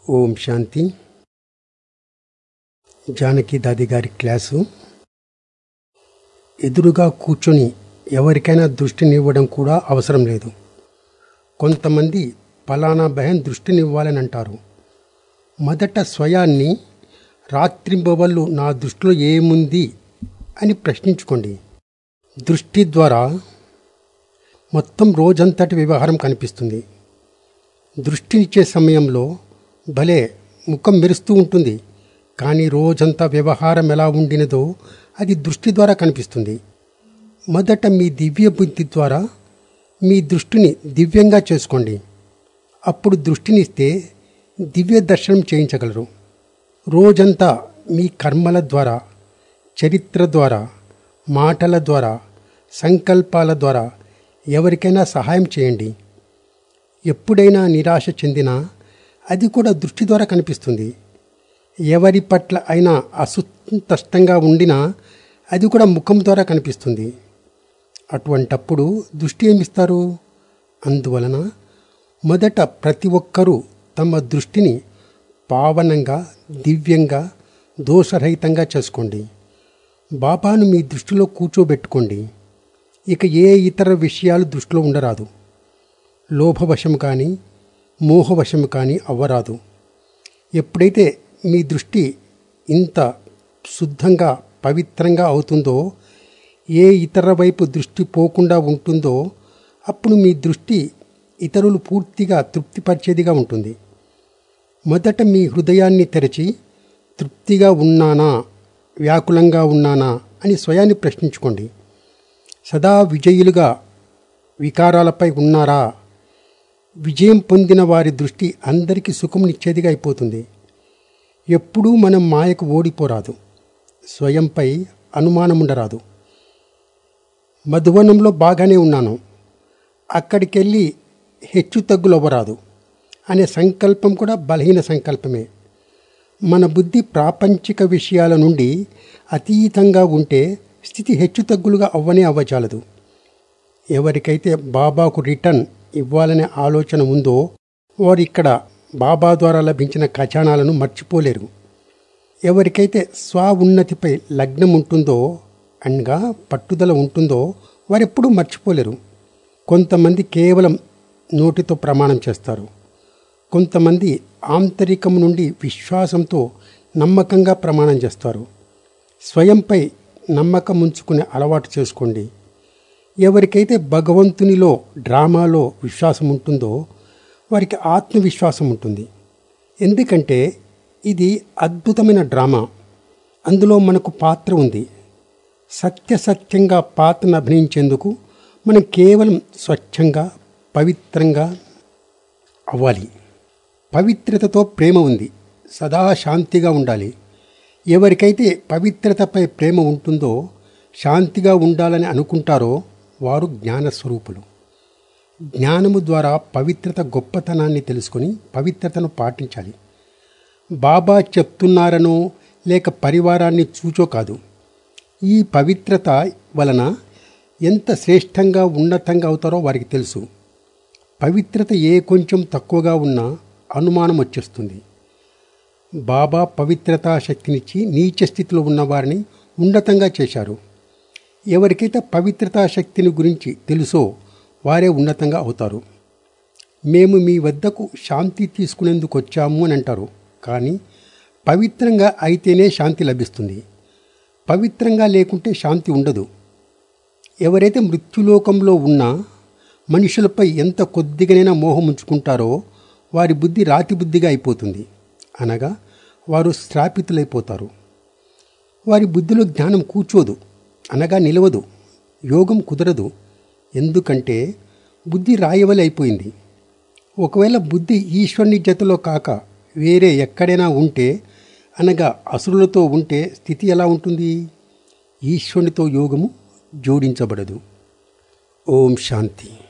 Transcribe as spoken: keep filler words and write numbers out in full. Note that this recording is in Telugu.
ఓం శాంతి. జానకి దాది గారి క్లాసు. ఎదురుగా కూర్చొని ఎవరికైనా దృష్టినివ్వడం కూడా అవసరం లేదు. కొంతమంది ఫలానా బహన్ దృష్టినివ్వాలని అంటారు. మొదట స్వయాన్ని రాత్రింబవళ్ళు నా దృష్టిలో ఏముంది అని ప్రశ్నించుకోండి. దృష్టి ద్వారా మొత్తం రోజంతటి వ్యవహారం కనిపిస్తుంది. దృష్టినిచ్చే సమయంలో భలే ముఖం మెరుస్తూ ఉంటుంది, కానీ రోజంతా వ్యవహారం ఎలా ఉండినదో అది దృష్టి ద్వారా కనిపిస్తుంది. మొదట మీ దివ్య బుద్ధి ద్వారా మీ దృష్టిని దివ్యంగా చేసుకోండి. అప్పుడు దృష్టినిస్తే దివ్య దర్శనం చేయించగలరు. రోజంతా మీ కర్మల ద్వారా, చరిత్ర ద్వారా, మాటల ద్వారా, సంకల్పాల ద్వారా ఎవరికైనా సహాయం చేయండి. ఎప్పుడైనా నిరాశ చెందినా అది కూడా దృష్టి ద్వారా కనిపిస్తుంది. ఎవరి పట్ల అయినా అసంతృప్తంగా ఉండినా అది కూడా ముఖం ద్వారా కనిపిస్తుంది. అటువంటప్పుడు దృష్టి ఏమిస్తారు? అందువలన మొదట ప్రతి ఒక్కరూ తమ దృష్టిని పావనంగా, దివ్యంగా, దోషరహితంగా చేసుకోండి. బాబాను మీ దృష్టిలో కూర్చోబెట్టుకోండి. ఇక ఏ ఇతర విషయాలు దృష్టిలో ఉండరాదు. లోభవశము కానీ, మోహవశము కానీ అవ్వరాదు. ఎప్పుడైతే మీ దృష్టి ఇంత శుద్ధంగా, పవిత్రంగా అవుతుందో, ఏ ఇతర వైపు దృష్టి పోకుండా ఉంటుందో, అప్పుడు మీ దృష్టి ఇతరులు పూర్తిగా తృప్తిపరిచేదిగా ఉంటుంది. మొదట మీ హృదయాన్ని తెరచి తృప్తిగా ఉన్నానా, వ్యాకులంగా ఉన్నానా అని స్వయాన్ని ప్రశ్నించుకోండి. సదా విజయులుగా వికారాలపై ఉన్నారా? విజయం పొందిన వారి దృష్టి అందరికీ సుఖంనిచ్చేదిగా అయిపోతుంది. ఎప్పుడూ మనం మాయకు ఓడిపోరాదు. స్వయంపై అనుమానం ఉండరాదు. మధువనంలో బాగానే ఉన్నాను, అక్కడికెళ్ళి హెచ్చు తగ్గులు అవ్వరాదు అనే సంకల్పం కూడా బలహీన సంకల్పమే. మన బుద్ధి ప్రాపంచిక విషయాల నుండి అతీతంగా ఉంటే స్థితి హెచ్చు తగ్గులుగా అవ్వనే అవ్వజాలదు. ఎవరికైతే బాబాకు రిటర్న్ ఇవ్వాలనే ఆలోచన ఉందో వారు ఇక్కడ బాబా ద్వారా లభించిన ఖజానాలను మర్చిపోలేరు. ఎవరికైతే స్వ ఉన్నతిపై లగ్నం ఉంటుందో, అనగా పట్టుదల ఉంటుందో, వారెప్పుడూ మర్చిపోలేరు. కొంతమంది కేవలం నోటితో ప్రమాణం చేస్తారు. కొంతమంది ఆంతరికం నుండి విశ్వాసంతో నమ్మకంగా ప్రమాణం చేస్తారు. స్వయంపై నమ్మకం ఉంచుకునే అలవాటు చేసుకోండి. ఎవరికైతే భగవంతునిలో, డ్రామాలో విశ్వాసం ఉంటుందో వారికి ఆత్మవిశ్వాసం ఉంటుంది. ఎందుకంటే ఇది అద్భుతమైన డ్రామా. అందులో మనకు పాత్ర ఉంది. సత్యసత్యంగా పాత్రను అభినయించేందుకు మనం కేవలం స్వచ్ఛంగా, పవిత్రంగా అవ్వాలి. పవిత్రతతో ప్రేమ ఉంది. సదా శాంతిగా ఉండాలి. ఎవరికైతే పవిత్రతపై ప్రేమ ఉంటుందో, శాంతిగా ఉండాలని అనుకుంటారో వారు జ్ఞానస్వరూపులు. జ్ఞానము ద్వారా పవిత్రత గొప్పతనాన్ని తెలుసుకొని పవిత్రతను పాటించాలి. బాబా చెప్తున్నారనో లేక పరివారాన్ని చూచో కాదు. ఈ పవిత్రత వలన ఎంత శ్రేష్టంగా, ఉన్నతంగా అవుతారో వారికి తెలుసు. పవిత్రత ఏ కొంచెం తక్కువగా ఉన్నా అనుమానం వచ్చేస్తుంది. బాబా పవిత్రతా శక్తినిచ్చి నీచ స్థితిలో ఉన్నవారిని ఉన్నతంగా చేశారు. ఎవరికైతే పవిత్రతా శక్తిని గురించి తెలుసో వారే ఉన్నతంగా అవుతారు. మేము మీ వద్దకు శాంతి తీసుకునేందుకు వచ్చాము అని అంటారు. కానీ పవిత్రంగా అయితేనే శాంతి లభిస్తుంది. పవిత్రంగా లేకుంటే శాంతి ఉండదు. ఎవరైతే మృత్యులోకంలో ఉన్నా మనుషులపై ఎంత కొద్దిగానైనా మోహం ఉంచుకుంటారో వారి బుద్ధి రాతి బుద్ధిగా అయిపోతుంది. అనగా వారు శ్రాపితులైపోతారు. వారి బుద్ధిలో జ్ఞానం కూర్చోదు, అనగా నిలవదు. యోగం కుదరదు. ఎందుకంటే బుద్ధి రాయవలే అయిపోయింది. ఒకవేళ బుద్ధి ఈశ్వరుని జతలో కాక వేరే ఎక్కడైనా ఉంటే, అనగా అసురులతో ఉంటే స్థితి ఎలా ఉంటుంది? ఈశ్వరునితో యోగము జోడించబడదు. ఓం శాంతి.